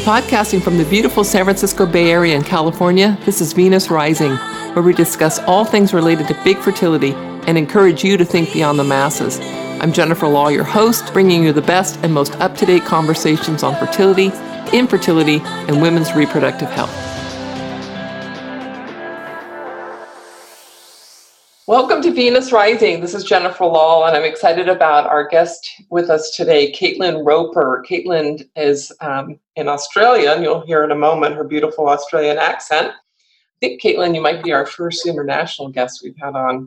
Podcasting from the beautiful San Francisco Bay Area in California, this is Venus Rising, where we discuss all things related to big fertility and encourage you to think beyond the masses. I'm Jennifer Law, your host, bringing you the best and most up-to-date conversations on fertility, infertility, and women's reproductive health. Welcome to Venus Rising. This is Jennifer Law, and I'm excited about our guest with us today, Caitlin Roper. Caitlin is in Australia, and you'll hear in a moment her beautiful Australian accent. I think, Caitlin, you might be our first international guest we've had on.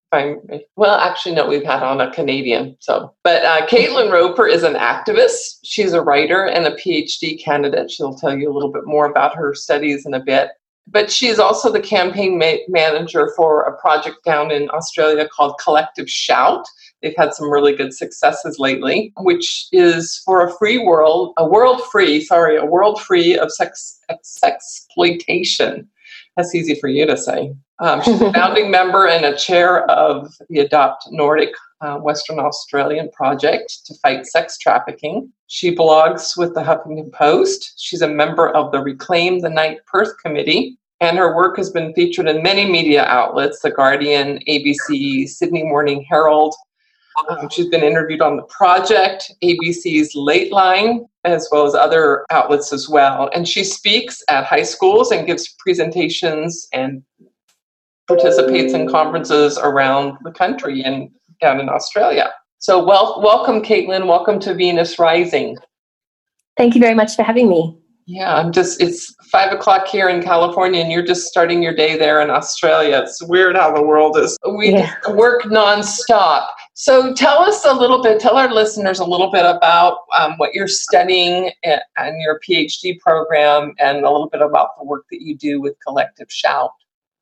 We've had on a Canadian. But Caitlin Roper is an activist. She's a writer and a PhD candidate. She'll tell you a little bit more about her studies in a bit. But she's also the campaign manager for a project down in Australia called Collective Shout. They've had some really good successes lately, which is for a world free of sex exploitation. That's easy for you to say. She's a founding member and a chair of the Adopt Nordic Western Australian project to fight sex trafficking. She blogs with the Huffington Post. She's a member of the Reclaim the Night Perth Committee, and her work has been featured in many media outlets, The Guardian, ABC, Sydney Morning Herald. She's been interviewed on The Project, ABC's Late Line, as well as other outlets as well. And she speaks at high schools and gives presentations and participates in conferences around the country and down in Australia. So welcome, Caitlin. Welcome to Venus Rising. Thank you very much for having me. Yeah, it's 5 o'clock here in California and you're just starting your day there in Australia. It's weird how the world is. We work nonstop. So tell our listeners a little bit about what you're studying and your PhD program, and a little bit about the work that you do with Collective Shout.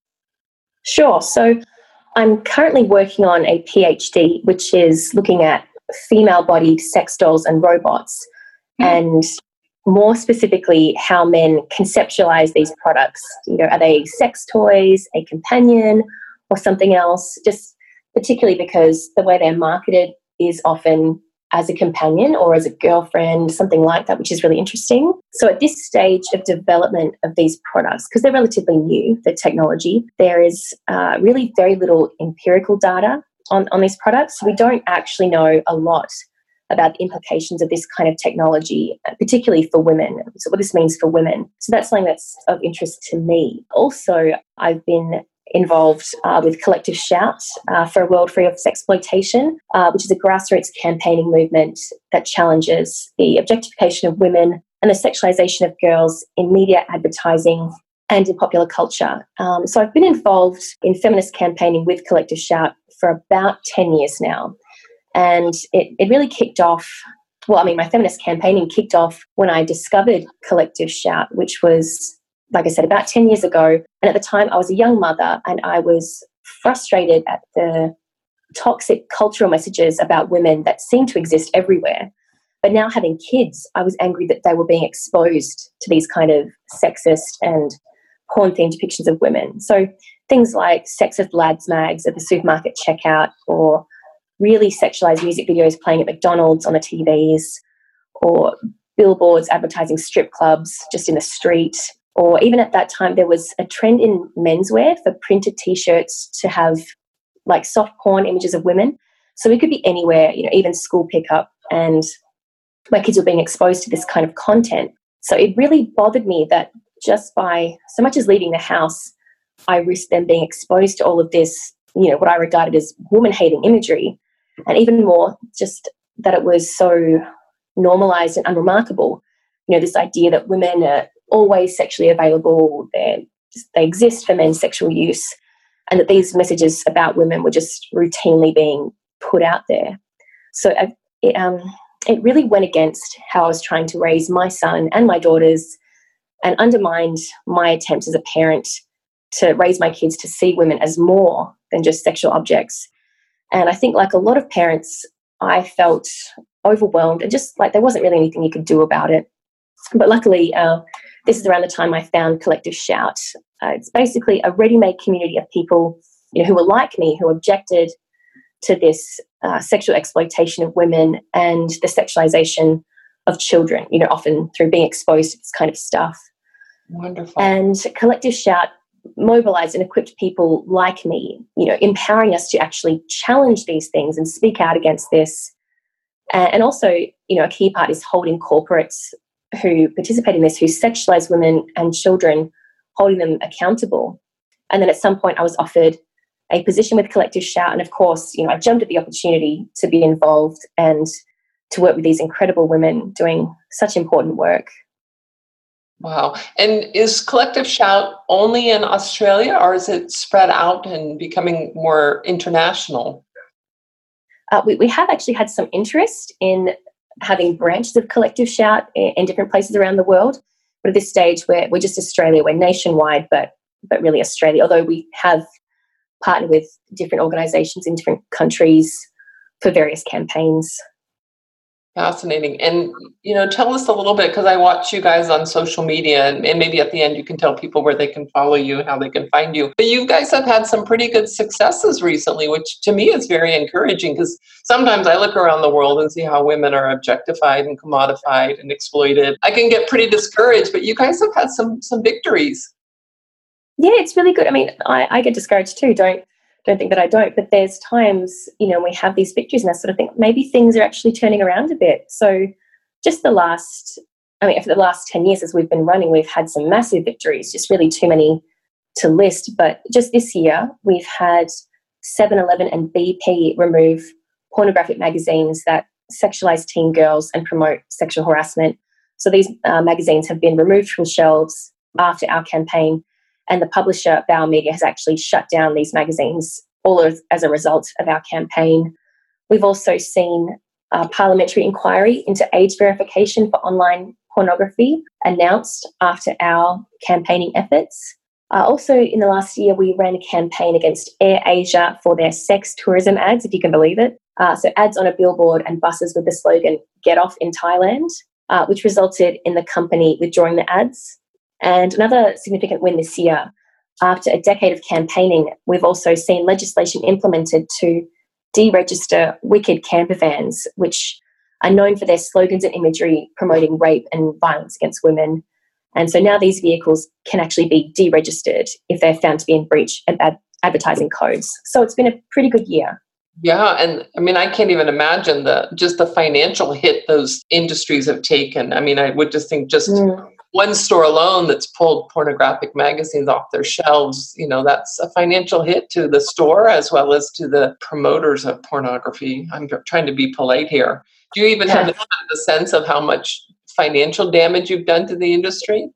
Sure. So I'm currently working on a PhD, which is looking at female-bodied sex dolls and robots, and more specifically, how men conceptualize these products. Are they sex toys, a companion, or something else? Just particularly because the way they're marketed is often as a companion or as a girlfriend, something like that, which is really interesting. So at this stage of development of these products, because they're relatively new, the technology, there is really very little empirical data on these products. So we don't actually know a lot about the implications of this kind of technology, particularly for women. So what this means for women. So that's something that's of interest to me. Also, I've been involved with Collective Shout for a world free of sexploitation, which is a grassroots campaigning movement that challenges the objectification of women and the sexualization of girls in media, advertising, and in popular culture. So I've been involved in feminist campaigning with Collective Shout for about 10 years now. And it really kicked off, my feminist campaigning kicked off when I discovered Collective Shout, which was, like I said, about 10 years ago. And at the time, I was a young mother and I was frustrated at the toxic cultural messages about women that seem to exist everywhere. But now having kids, I was angry that they were being exposed to these kind of sexist and porn-themed depictions of women. So things like sexist lads mags at the supermarket checkout, or really sexualized music videos playing at McDonald's on the TVs, or billboards advertising strip clubs just in the street. Or even at that time, there was a trend in menswear for printed T-shirts to have like soft porn images of women. So we could be anywhere, even school pickup, and my kids were being exposed to this kind of content. So it really bothered me that just by so much as leaving the house, I risked them being exposed to all of this, what I regarded as woman-hating imagery. And even more, just that it was so normalized and unremarkable. This idea that women are always sexually available, they exist for men's sexual use, and that these messages about women were just routinely being put out there. So it really went against how I was trying to raise my son and my daughters, and undermined my attempts as a parent to raise my kids to see women as more than just sexual objects. And I think, like a lot of parents, I felt overwhelmed and just like there wasn't really anything you could do about it. But luckily, this is around the time I found Collective Shout. It's basically a ready-made community of people who were like me, who objected to this sexual exploitation of women and the sexualization of children, often through being exposed to this kind of stuff. Wonderful. And Collective Shout mobilized and equipped people like me, empowering us to actually challenge these things and speak out against this. And also, a key part is holding corporates who participate in this, who sexualize women and children, holding them accountable. And then at some point I was offered a position with Collective Shout. And of course, I jumped at the opportunity to be involved and to work with these incredible women doing such important work. Wow. And is Collective Shout only in Australia, or is it spread out and becoming more international? We have actually had some interest in having branches of Collective Shout in different places around the world. But at this stage, we're just Australia. We're nationwide, but really Australia, although we have partnered with different organisations in different countries for various campaigns. Fascinating. And, tell us a little bit, because I watch you guys on social media, and maybe at the end you can tell people where they can follow you and how they can find you. But you guys have had some pretty good successes recently, which to me is very encouraging, because sometimes I look around the world and see how women are objectified and commodified and exploited. I can get pretty discouraged, but you guys have had some victories. Yeah, it's really good. I mean, I get discouraged too. Don't think that I don't, but there's times, we have these victories and I sort of think maybe things are actually turning around a bit. So just for the last 10 years as we've been running, we've had some massive victories, just really too many to list. But just this year, we've had 7-Eleven and BP remove pornographic magazines that sexualize teen girls and promote sexual harassment. So these magazines have been removed from shelves after our campaign. And the publisher, Bauer Media, has actually shut down these magazines, all as a result of our campaign. We've also seen a parliamentary inquiry into age verification for online pornography announced after our campaigning efforts. Also, in the last year, we ran a campaign against AirAsia for their sex tourism ads, if you can believe it. So ads on a billboard and buses with the slogan, "Get off in Thailand," which resulted in the company withdrawing the ads. And another significant win this year, after a decade of campaigning, we've also seen legislation implemented to deregister wicked camper vans, which are known for their slogans and imagery promoting rape and violence against women. And so now these vehicles can actually be deregistered if they're found to be in breach of advertising codes. So it's been a pretty good year. Yeah, and I mean, I can't even imagine the financial hit those industries have taken. I mean, I would just think one store alone that's pulled pornographic magazines off their shelves, that's a financial hit to the store as well as to the promoters of pornography. I'm trying to be polite here. Do you even have a sense of how much financial damage you've done to the industry?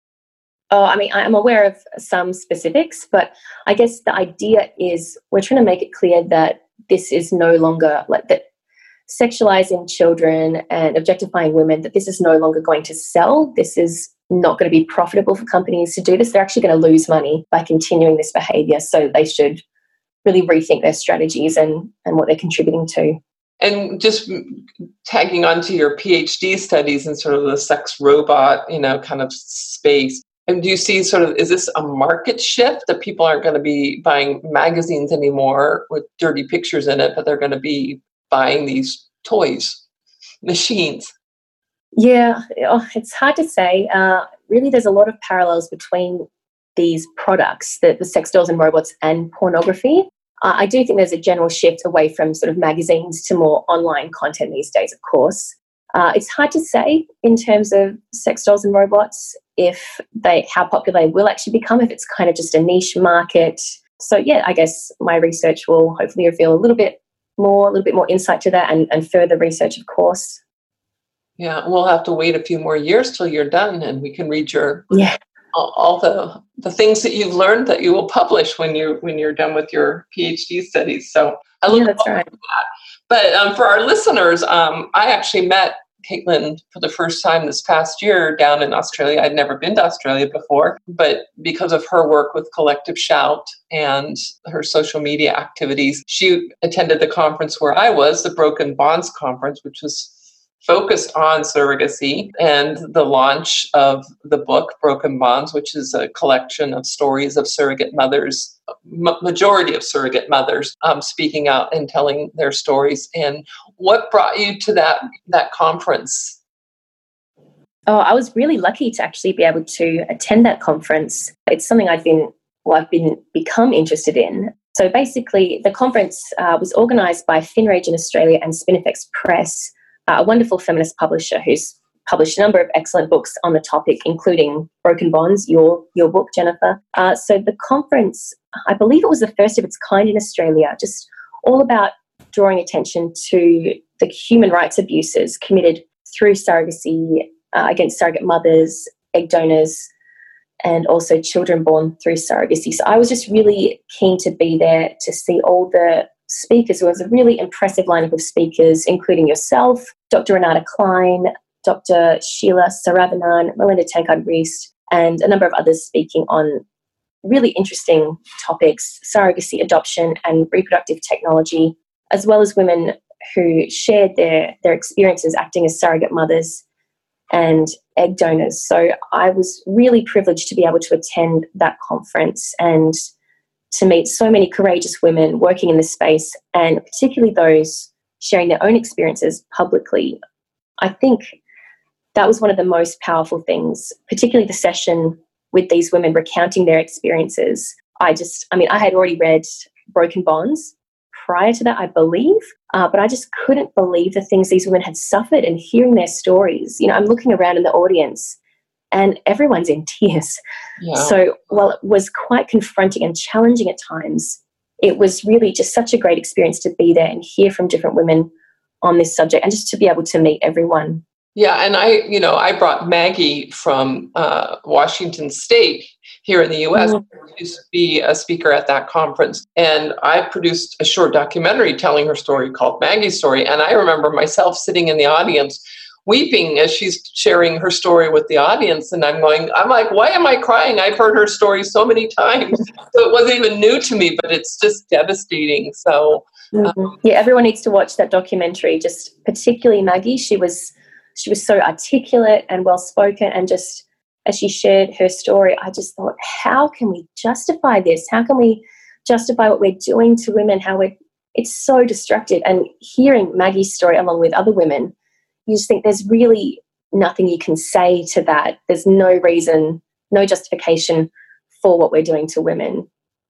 Oh, I mean, I'm aware of some specifics, but I guess the idea is we're trying to make it clear that this is no longer that sexualizing children and objectifying women, that this is no longer going to sell. This is not going to be profitable for companies to do this. They're actually going to lose money by continuing this behavior. So they should really rethink their strategies and what they're contributing to. And just tagging onto your PhD studies in sort of the sex robot, kind of space. And do you see is this a market shift that people aren't going to be buying magazines anymore with dirty pictures in it, but they're going to be buying these toys, machines? Yeah, it's hard to say. Really, there's a lot of parallels between these products, the sex dolls and robots and pornography. I do think there's a general shift away from sort of magazines to more online content these days, of course. It's hard to say in terms of sex dolls and robots how popular they will actually become, if it's kind of just a niche market. So yeah, I guess my research will hopefully reveal a little bit more insight to that and further research, of course. Yeah, we'll have to wait a few more years till you're done and we can read your all the things that you've learned that you will publish when you're done with your PhD studies. So I look forward to that. But for our listeners, I actually met Caitlin for the first time this past year down in Australia. I'd never been to Australia before, but because of her work with Collective Shout and her social media activities, she attended the conference where I was, the Broken Bonds Conference, which was focused on surrogacy, and the launch of the book Broken Bonds, which is a collection of stories of surrogate mothers, majority of surrogate mothers speaking out and telling their stories. And what brought you to that conference? Oh, I was really lucky to actually be able to attend that conference. It's something I've become interested in. So basically, the conference was organised by Finrage in Australia and Spinifex Press, a wonderful feminist publisher who's published a number of excellent books on the topic, including Broken Bonds, your book, Jennifer. So the conference, I believe it was the first of its kind in Australia, just all about drawing attention to the human rights abuses committed through surrogacy against surrogate mothers, egg donors, and also children born through surrogacy. So I was just really keen to be there to see all the speakers. It was a really impressive lineup of speakers, including yourself, Dr. Renata Klein, Dr. Sheila Saravanan, Melinda Tankard-Reist, and a number of others speaking on really interesting topics, surrogacy, adoption, and reproductive technology, as well as women who shared their experiences acting as surrogate mothers and egg donors. So I was really privileged to be able to attend that conference and to meet so many courageous women working in this space, and particularly those sharing their own experiences publicly. I think that was one of the most powerful things, particularly the session with these women recounting their experiences. I had already read Broken Bonds prior to that, I believe, but I just couldn't believe the things these women had suffered, and hearing their stories. You know, I'm looking around in the audience and everyone's in tears. Yeah. So while it was quite confronting and challenging at times, it was really just such a great experience to be there and hear from different women on this subject, and just to be able to meet everyone. Yeah, and I brought Maggie from Washington State here in the U.S. Who used to be a speaker at that conference, and I produced a short documentary telling her story called Maggie's Story. And I remember myself sitting in the audience weeping as she's sharing her story with the audience, and I'm like, why am I crying? I've heard her story so many times, so it wasn't even new to me, but it's just devastating. So yeah, everyone needs to watch that documentary. Just particularly Maggie, she was so articulate and well-spoken, and just as she shared her story, I just thought, how can we justify this? How can we justify what we're doing to women? It's so destructive. And hearing Maggie's story along with other women, you just think there's really nothing you can say to that. There's no reason, no justification for what we're doing to women.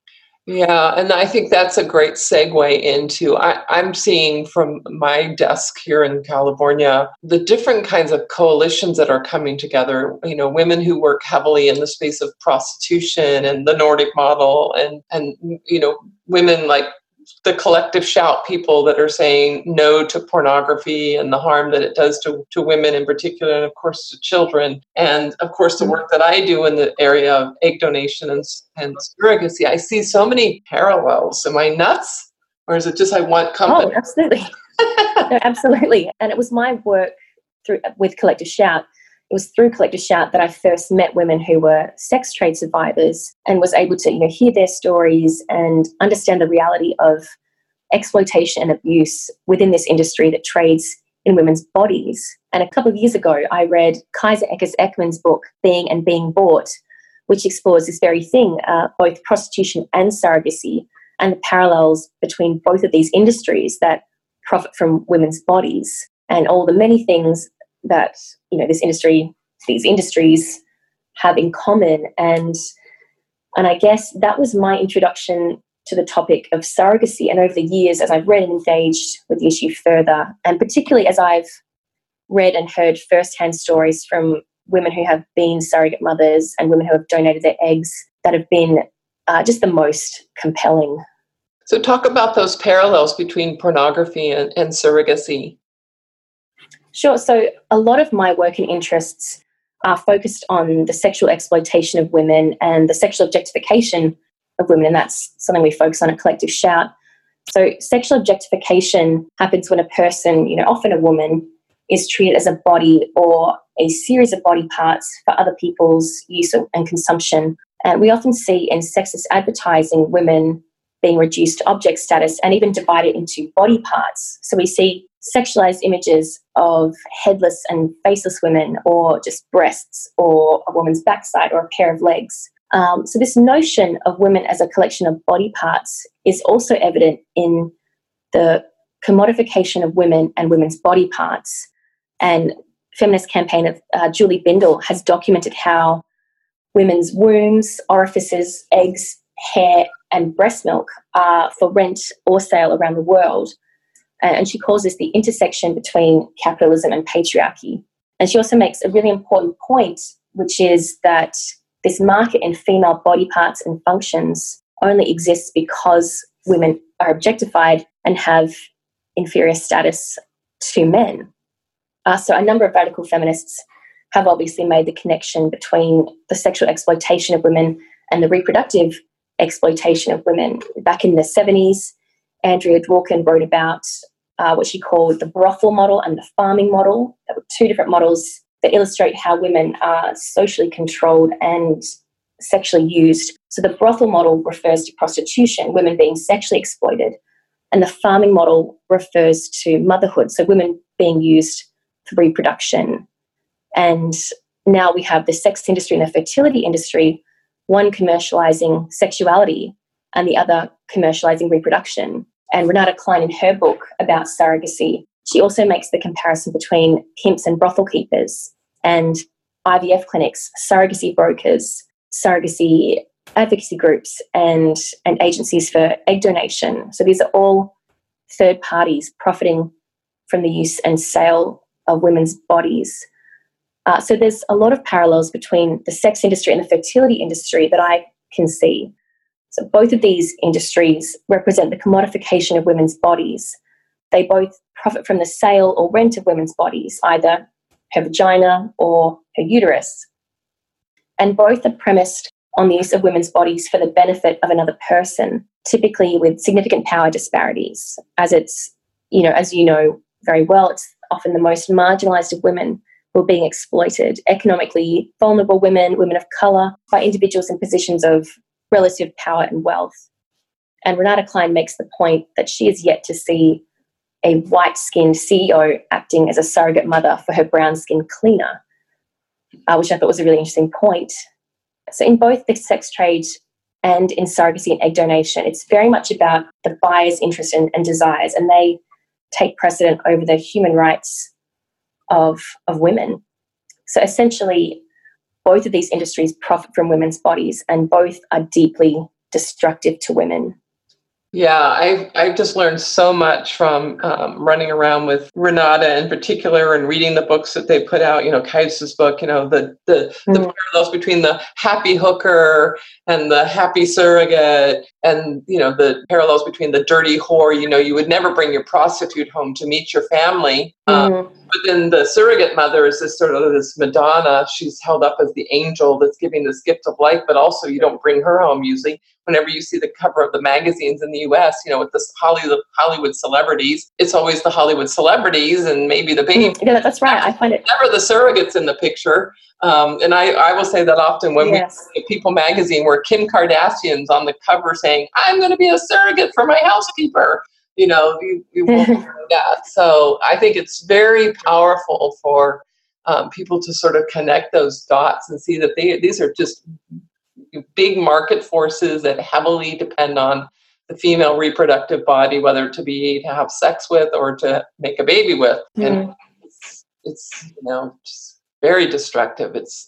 Yeah, and I think that's a great segue into, I'm seeing from my desk here in California, the different kinds of coalitions that are coming together, women who work heavily in the space of prostitution and the Nordic model, and women like the Collective Shout people that are saying no to pornography and the harm that it does to women in particular, and of course to children. And of course the work that I do in the area of egg donation and surrogacy, I see so many parallels. Am I nuts? Or is it just I want company? Oh, absolutely. No, absolutely. And it was my work with Collective Shout. It was through Collective Shout that I first met women who were sex trade survivors, and was able to, hear their stories and understand the reality of exploitation and abuse within this industry that trades in women's bodies. And a couple of years ago, I read Kaiser Eckes Ekman's book, Being and Being Bought, which explores this very thing, both prostitution and surrogacy, and the parallels between both of these industries that profit from women's bodies, and all the many things that these industries have in common. And I guess that was my introduction to the topic of surrogacy. And over the years, as I've read and engaged with the issue further, and particularly as I've read and heard firsthand stories from women who have been surrogate mothers and women who have donated their eggs, that have been just the most compelling. So talk about those parallels between pornography and surrogacy. Sure. So a lot of my work and interests are focused on the sexual exploitation of women and the sexual objectification of women, and that's something we focus on at Collective Shout. So sexual objectification happens when a person, often a woman, is treated as a body or a series of body parts for other people's use and consumption. And we often see in sexist advertising women being reduced to object status and even divided into body parts. So we see sexualized images of headless and faceless women, or just breasts, or a woman's backside, or a pair of legs. So this notion of women as a collection of body parts is also evident in the commodification of women and women's body parts, and feminist campaigner, Julie Bindel, has documented how women's wombs, orifices, eggs, hair, and breast milk are for rent or sale around the world. And she calls this the intersection between capitalism and patriarchy. And she also makes a really important point, which is that this market in female body parts and functions only exists because women are objectified and have inferior status to men. So a number of radical feminists have obviously made the connection between the sexual exploitation of women and the reproductive exploitation of women. Back in the 70s, Andrea Dworkin wrote about what she called the brothel model and the farming model. There were two different models that illustrate how women are socially controlled and sexually used. So the brothel model refers to prostitution, women being sexually exploited, and the farming model refers to motherhood, so women being used for reproduction. And now we have the sex industry and the fertility industry, one commercializing sexuality and the other commercializing reproduction. And Renata Klein, in her book about surrogacy, she also makes the comparison between pimps and brothel keepers and IVF clinics, surrogacy brokers, surrogacy advocacy groups, and agencies for egg donation. So these are all third parties profiting from the use and sale of women's bodies. So there's a lot of parallels between the sex industry and the fertility industry that I can see. So both of these industries represent the commodification of women's bodies. They both profit from the sale or rent of women's bodies, either her vagina or her uterus. And both are premised on the use of women's bodies for the benefit of another person, typically with significant power disparities. As it's, as you know very well, it's often the most marginalized of women who are being exploited, economically vulnerable women, women of color, by individuals in positions of relative power and wealth. And Renata Klein makes the point that she is yet to see a white-skinned CEO acting as a surrogate mother for her brown-skinned cleaner, which I thought was a really interesting point. So in both the sex trade and in surrogacy and egg donation, it's very much about the buyer's interest and desires, and they take precedent over the human rights of women. So essentially, both of these industries profit from women's bodies, and both are deeply destructive to women. Yeah, I've just learned so much from running around with Renata in particular and reading the books that they put out, Kajsa's book, the parallels between the happy hooker and the happy surrogate, and, the parallels between the dirty whore. You would never bring your prostitute home to meet your family. But then the surrogate mother is this sort of this Madonna. She's held up as the angel that's giving this gift of life, but also you don't bring her home usually. Whenever you see the cover of the magazines in the U.S., with this Hollywood celebrities, it's always the Hollywood celebrities and maybe the baby. Yeah, that's right. I find it never the surrogates in the picture. And I will say that often when we see People magazine, where Kim Kardashian's on the cover saying, "I'm going to be a surrogate for my housekeeper." You won't do that. So I think it's very powerful for people to sort of connect those dots and see that these are just big market forces that heavily depend on the female reproductive body, whether to have sex with or to make a baby with. And it's just very destructive. It's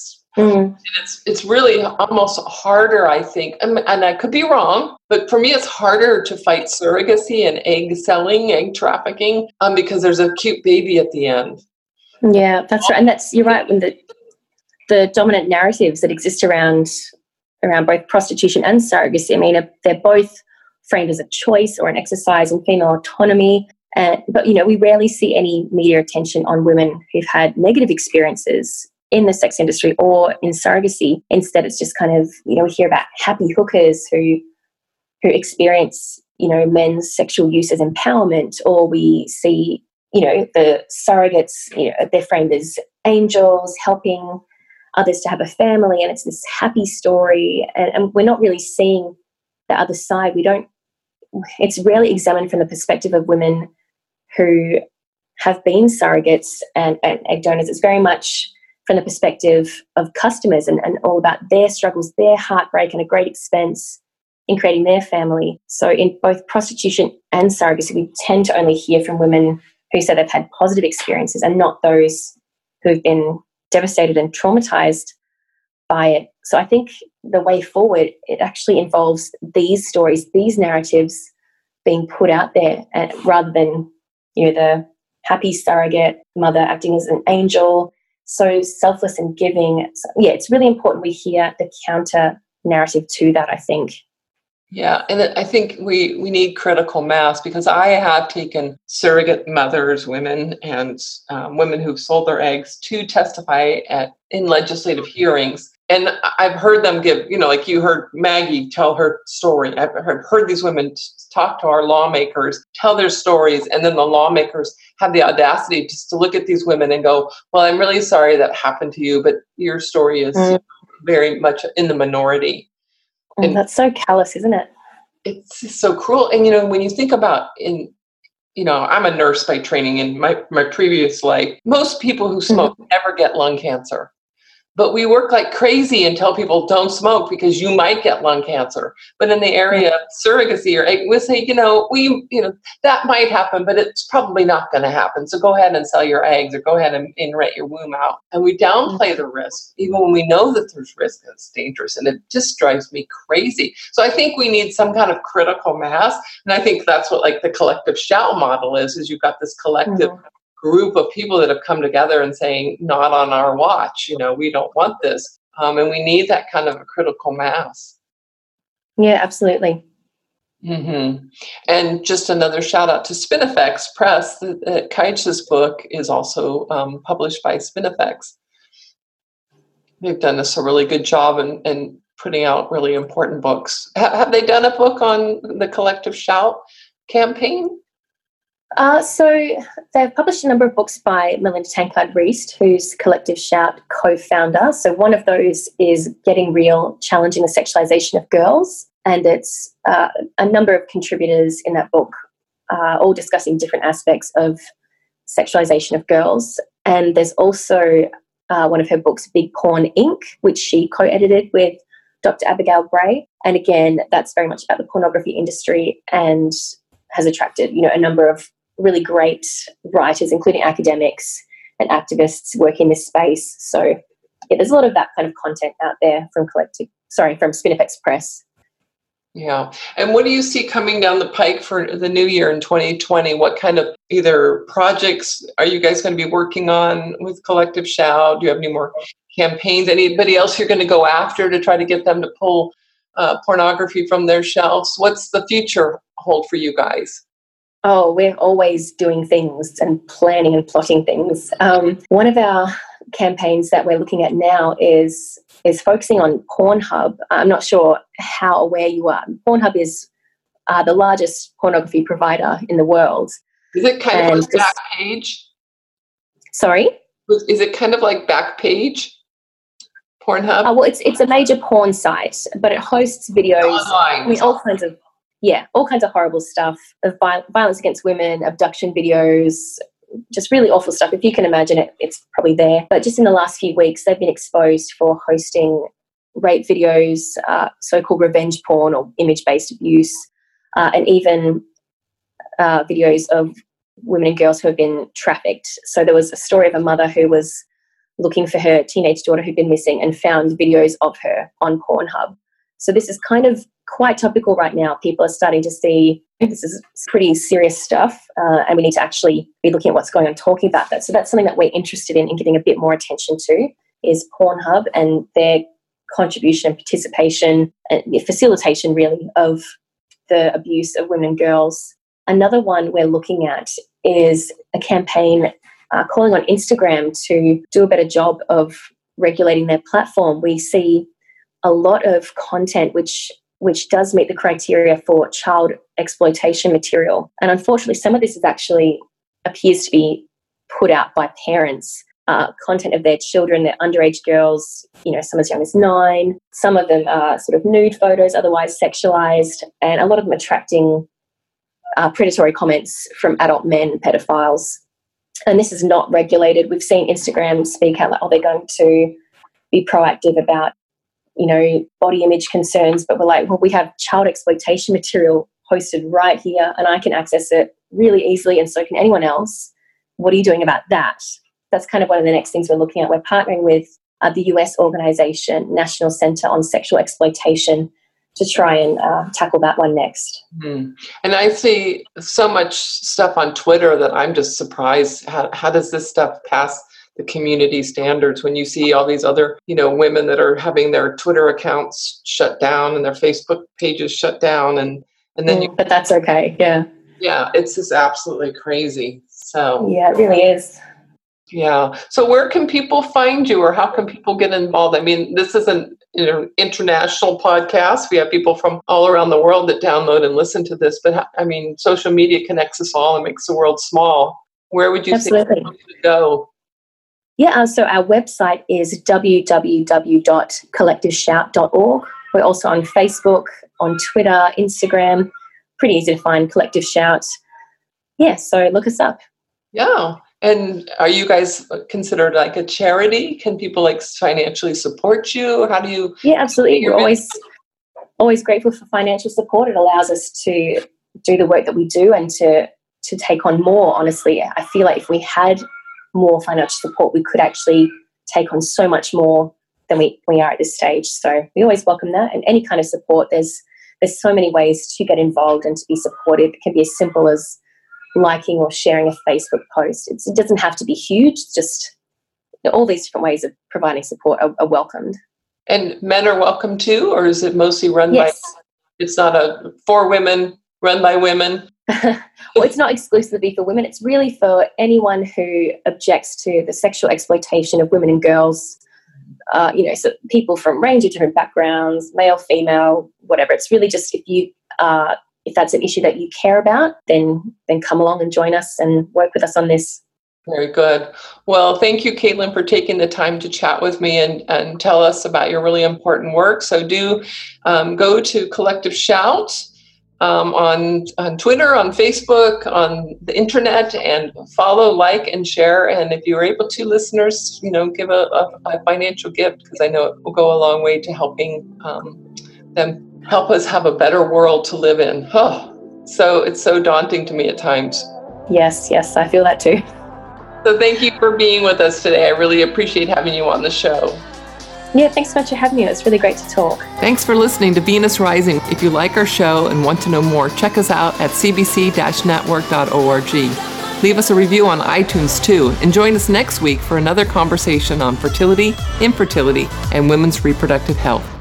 really almost harder, I think, and I could be wrong, but for me it's harder to fight surrogacy and egg trafficking, because there's a cute baby at the end. Yeah, that's right. And you're right, when the dominant narratives that exist around both prostitution and surrogacy, I mean, they're both framed as a choice or an exercise in female autonomy. But we rarely see any media attention on women who've had negative experiences in the sex industry or in surrogacy. Instead, it's just kind of, we hear about happy hookers who experience, men's sexual use as empowerment, or we see, the surrogates, they're framed as angels helping others to have a family, and it's this happy story, and we're not really seeing the other side. It's rarely examined from the perspective of women who have been surrogates and egg donors. It's very much from the perspective of customers and all about their struggles, their heartbreak, and a great expense in creating their family. So in both prostitution and surrogacy, we tend to only hear from women who say they've had positive experiences, and not those who've been devastated and traumatized by it. So I think the way forward, it actually involves these stories, these narratives being put out there, rather than, the happy surrogate mother acting as an angel, so selfless and giving. So, yeah, it's really important we hear the counter narrative to that, I think. Yeah, and I think we need critical mass, because I have taken surrogate mothers, women, and women who've sold their eggs to testify in legislative hearings. And I've heard them give, like you heard Maggie tell her story. I've heard these women talk to our lawmakers, tell their stories, and then the lawmakers have the audacity just to look at these women and go, well, I'm really sorry that happened to you, but your story is very much in the minority. And that's so callous, isn't it? It's so cruel. And, when you think about I'm a nurse by training. In my previous life, most people who smoke never get lung cancer. But we work like crazy and tell people don't smoke because you might get lung cancer. But in the area of surrogacy, we'll say, that might happen, but it's probably not going to happen. So go ahead and sell your eggs, or go ahead and rent your womb out. And we downplay the risk, even when we know that there's risk and it's dangerous. And it just drives me crazy. So I think we need some kind of critical mass. And I think that's what the collective shout model is you've got this collective group of people that have come together and saying, not on our watch, we don't want this. And we need that kind of a critical mass. Yeah, absolutely. Mm-hmm. And just another shout out to Spinifex Press. Kait's book is also published by Spinifex. They've done a really good job in putting out really important books. Have they done a book on the Collective Shout campaign? So they've published a number of books by Melinda Tanclad-Reist, who's Collective Shout co-founder. So one of those is Getting Real, Challenging the Sexualization of Girls. And it's a number of contributors in that book, all discussing different aspects of sexualization of girls. And there's also one of her books, Big Porn Inc., which she co-edited with Dr. Abigail Bray. And again, that's very much about the pornography industry and has attracted, a number of really great writers, including academics and activists working in this space. So yeah, there's a lot of that kind of content out there from Spinifex Press. Yeah. And what do you see coming down the pike for the new year in 2020? What kind of either projects are you guys going to be working on with Collective Shout? Do you have any more campaigns? Anybody else you're going to go after to try to get them to pull pornography from their shelves? What's the future hold for you guys? Oh, we're always doing things and planning and plotting things. One of our campaigns that we're looking at now is focusing on Pornhub. I'm not sure how aware you are. Pornhub is the largest pornography provider in the world. Is it kind of like Backpage? Sorry? Is it kind of like Backpage? Pornhub? Well, it's a major porn site, but it hosts videos. Online. All kinds of horrible stuff, of violence against women, abduction videos, just really awful stuff. If you can imagine it, it's probably there. But just in the last few weeks, they've been exposed for hosting rape videos, so-called revenge porn or image-based abuse, and even videos of women and girls who have been trafficked. So there was a story of a mother who was looking for her teenage daughter who'd been missing and found videos of her on Pornhub. So this is kind of quite topical right now. People are starting to see this is pretty serious stuff, and we need to actually be looking at what's going on, talking about that. So that's something that we're interested in giving a bit more attention to, is Pornhub and their contribution and participation and facilitation, really, of the abuse of women and girls. Another one we're looking at is a campaign calling on Instagram to do a better job of regulating their platform. We see a lot of content which does meet the criteria for child exploitation material. And unfortunately, some of this is actually appears to be put out by parents, content of their children, their underage girls, some as young as 9. Some of them are sort of nude photos, otherwise sexualized, and a lot of them attracting predatory comments from adult men, pedophiles. And this is not regulated. We've seen Instagram speak out like, they're going to be proactive about body image concerns, but we're like, well, we have child exploitation material posted right here and I can access it really easily and so can anyone else. What are you doing about that? that's kind of one of the next things we're looking at. We're partnering with the US organization, National Center on Sexual Exploitation, to try and tackle that one next. Mm. And I see so much stuff on Twitter that I'm just surprised. How does this stuff pass the community standards when you see all these other, women that are having their Twitter accounts shut down and their Facebook pages shut down, and then but that's okay. Yeah, it's just absolutely crazy. So yeah, it really is. Yeah. So where can people find you, or how can people get involved? I mean, this is an international podcast. We have people from all around the world that download and listen to this. But I mean, social media connects us all and makes the world small. Where would you say people should go? Yeah, so our website is www.collectiveshout.org. We're also on Facebook, on Twitter, Instagram. Pretty easy to find, Collective Shout. Yeah, so look us up. Yeah. And are you guys considered like a charity? Can people financially support you? How do you? Yeah, absolutely. We're always grateful for financial support. It allows us to do the work that we do and to take on more. Honestly, I feel like if we had more financial support, we could actually take on so much more than we are at this stage. So we always welcome that, and any kind of support. There's so many ways to get involved and to be supportive. It can be as simple as liking or sharing a Facebook post. It doesn't have to be huge. Just all these different ways of providing support are welcomed. And men are welcome too, or is it mostly run by? It's not for women, run by women. Well, it's not exclusively for women. It's really for anyone who objects to the sexual exploitation of women and girls. So people from a range of different backgrounds, male, female, whatever. It's really just if that's an issue that you care about, then come along and join us and work with us on this. Very good. Well, thank you, Caitlin, for taking the time to chat with me and tell us about your really important work. So do go to Collective Shout on Twitter, on Facebook, on the internet, and follow, like, and share. And if you're able to, listeners, give a financial gift, because I know it will go a long way to helping them help us have a better world to live in. So it's so daunting to me at times. Yes, I feel that too. So thank you for being with us today. I really appreciate having you on the show. Yeah, thanks so much for having me. It's really great to talk. Thanks for listening to Venus Rising. If you like our show and want to know more, check us out at cbc-network.org. Leave us a review on iTunes too, and join us next week for another conversation on fertility, infertility, and women's reproductive health.